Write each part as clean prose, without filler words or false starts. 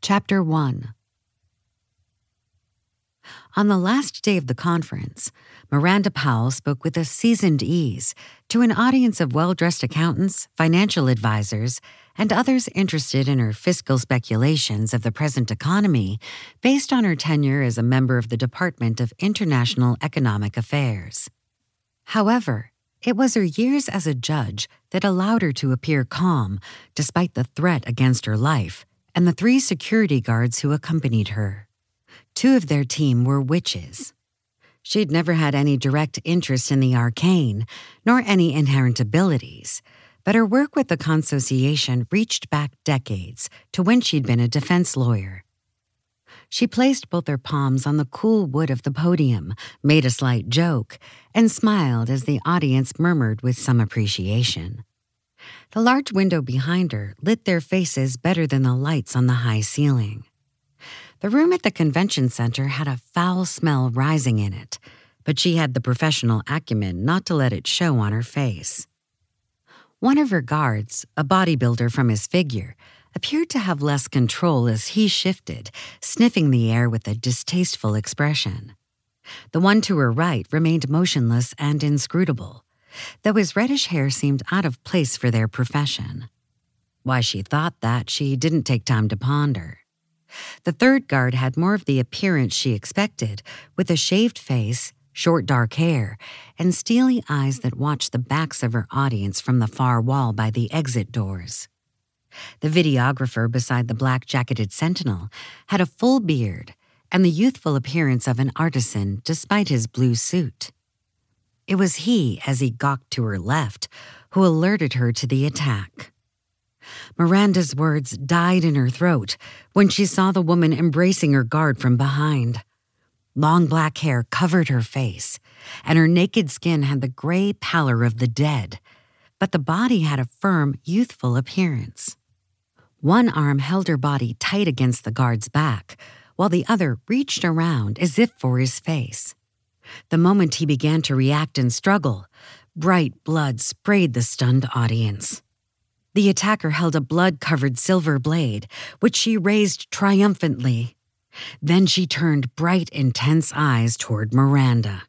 Chapter 1. On the last day of the conference, Miranda Powell spoke with a seasoned ease to an audience of well-dressed accountants, financial advisors, and others interested in her fiscal speculations of the present economy based on her tenure as a member of the Department of International Economic Affairs. However, it was her years as a judge that allowed her to appear calm despite the threat against her life and the 3 security guards who accompanied her. 2 of their team were witches. She'd never had any direct interest in the arcane, nor any inherent abilities, but her work with the Consociation reached back decades to when she'd been a defense lawyer. She placed both her palms on the cool wood of the podium, made a slight joke, and smiled as the audience murmured with some appreciation. The large window behind her lit their faces better than the lights on the high ceiling. The room at the convention center had a foul smell rising in it, but she had the professional acumen not to let it show on her face. One of her guards, a bodybuilder from his figure, appeared to have less control as he shifted, sniffing the air with a distasteful expression. The one to her right remained motionless and inscrutable, though his reddish hair seemed out of place for their profession. Why she thought that, she didn't take time to ponder. The third guard had more of the appearance she expected, with a shaved face, short dark hair, and steely eyes that watched the backs of her audience from the far wall by the exit doors. The videographer beside the black-jacketed sentinel had a full beard and the youthful appearance of an artisan despite his blue suit. It was he, as he gawked to her left, who alerted her to the attack. Miranda's words died in her throat when she saw the woman embracing her guard from behind. Long black hair covered her face, and her naked skin had the gray pallor of the dead, but the body had a firm, youthful appearance. One arm held her body tight against the guard's back, while the other reached around as if for his face. The moment he began to react and struggle, bright blood sprayed the stunned audience. The attacker held a blood-covered silver blade, which she raised triumphantly. Then she turned bright, intense eyes toward Miranda.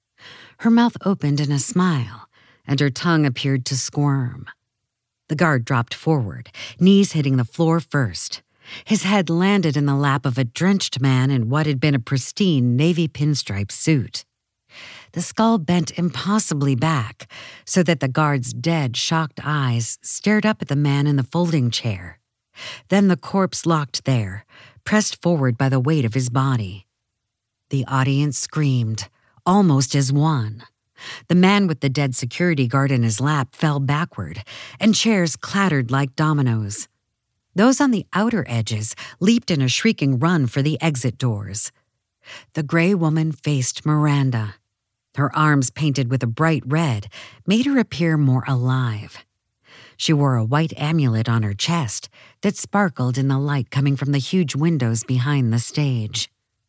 Her mouth opened in a smile, and her tongue appeared to squirm. The guard dropped forward, knees hitting the floor first. His head landed in the lap of a drenched man in what had been a pristine navy pinstripe suit. The skull bent impossibly back, so that the guard's dead, shocked eyes stared up at the man in the folding chair. Then the corpse locked there, pressed forward by the weight of his body. The audience screamed, almost as one. The man with the dead security guard in his lap fell backward, and chairs clattered like dominoes. Those on the outer edges leaped in a shrieking run for the exit doors. The gray woman faced Miranda. Her arms, painted with a bright red, made her appear more alive. She wore a white amulet on her chest that sparkled in the light coming from the huge windows behind the stage.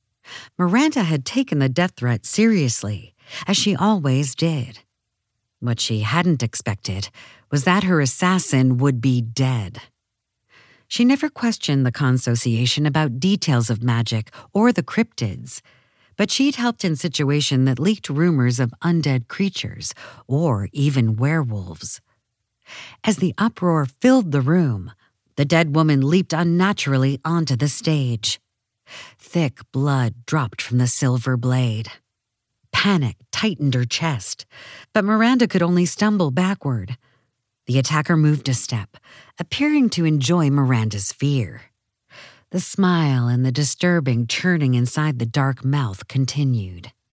Miranda had taken the death threat seriously, as she always did. What she hadn't expected was that her assassin would be dead. She never questioned the Consociation about details of magic or the cryptids, but she'd helped in situations that leaked rumors of undead creatures or even werewolves. As the uproar filled the room, the dead woman leaped unnaturally onto the stage. Thick blood dropped from the silver blade. Panic tightened her chest, but Miranda could only stumble backward. The attacker moved a step, appearing to enjoy Miranda's fear. The smile and the disturbing churning inside the dark mouth continued.